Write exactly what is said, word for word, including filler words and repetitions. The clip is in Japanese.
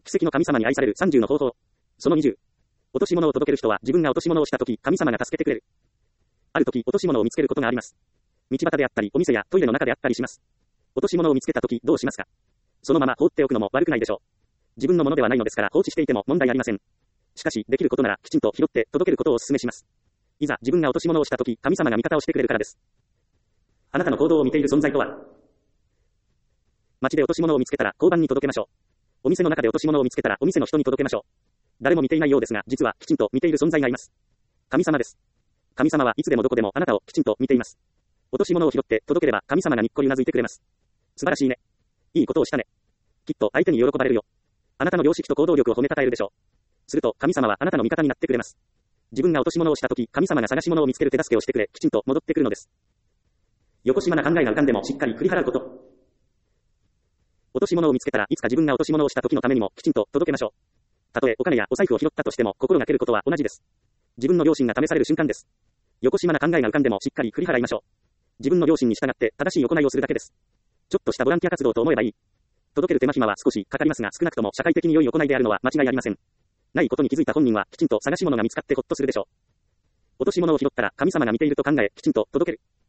奇跡の神様に愛されるさんじゅうの方法。そのにじゅう。落とし物を届ける人は自分が落とし物をしたとき、神様が助けてくれる。あるとき、落とし物を見つけることがあります。道端であったり、お店やトイレの中であったりします。落とし物を見つけたとき、どうしますか？そのまま放っておくのも悪くないでしょう。自分のものではないのですから放置していても問題ありません。しかし、できることならきちんと拾って届けることをお勧めします。いざ自分が落とし物をしたとき、神様が味方をしてくれるからです。あなたの行動を見ている存在とは？街で落とし物を見つけたら交番に届けましょう。お店の中で落とし物を見つけたらお店の人に届けましょう。誰も見ていないようですが、実はきちんと見ている存在がいます。神様です。神様はいつでもどこでもあなたをきちんと見ています。落とし物を拾って届ければ神様がにっこりうなずいてくれます。素晴らしいね。いいことをしたね。きっと相手に喜ばれるよ。あなたの良識と行動力を褒めたたえるでしょう。すると神様はあなたの味方になってくれます。自分が落とし物をしたとき、神様が探し物を見つける手助けをしてくれ、きちんと戻ってくるのです。よこしまな考えが浮かんでもしっかり振り払うこと。落とし物を見つけたらいつか自分が落とし物をした時のためにもきちんと届けましょう。たとえお金やお財布を拾ったとしても心がけることは同じです。自分の良心が試される瞬間です。よこしまな考えが浮かんでもしっかり振り払いましょう。自分の良心に従って正しい行いをするだけです。ちょっとしたボランティア活動と思えばいい。届ける手間暇は少しかかりますが、少なくとも社会的に良い行いであるのは間違いありません。ないことに気づいた本人はきちんと探し物が見つかってほっとするでしょう。落とし物を拾ったら神様が見ていると考え、きちんと届ける。